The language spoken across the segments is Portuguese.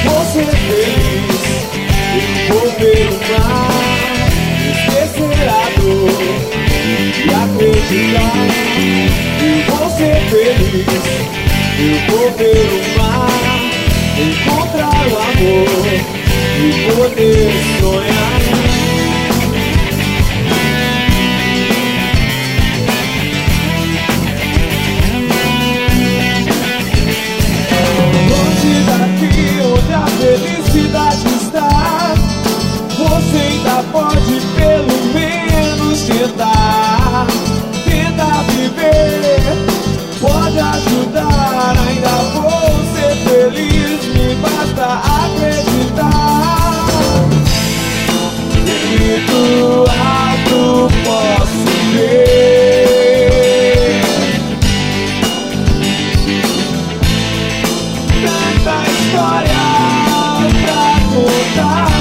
vou ser feliz, eu vou ver o mar, esquecer a dor e acreditar. Eu vou ser feliz, eu vou ver o mar, encontrar o amor e poder sonhar. Longe daqui onde a felicidade está, você ainda pode pelo menos tentar. Tenta viver, pode ajudar, ainda vou ser feliz, me basta acreditar. E do alto posso ver tanta história pra contar.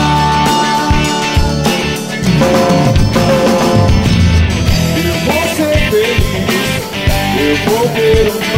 Eu vou ser feliz, eu vou ver o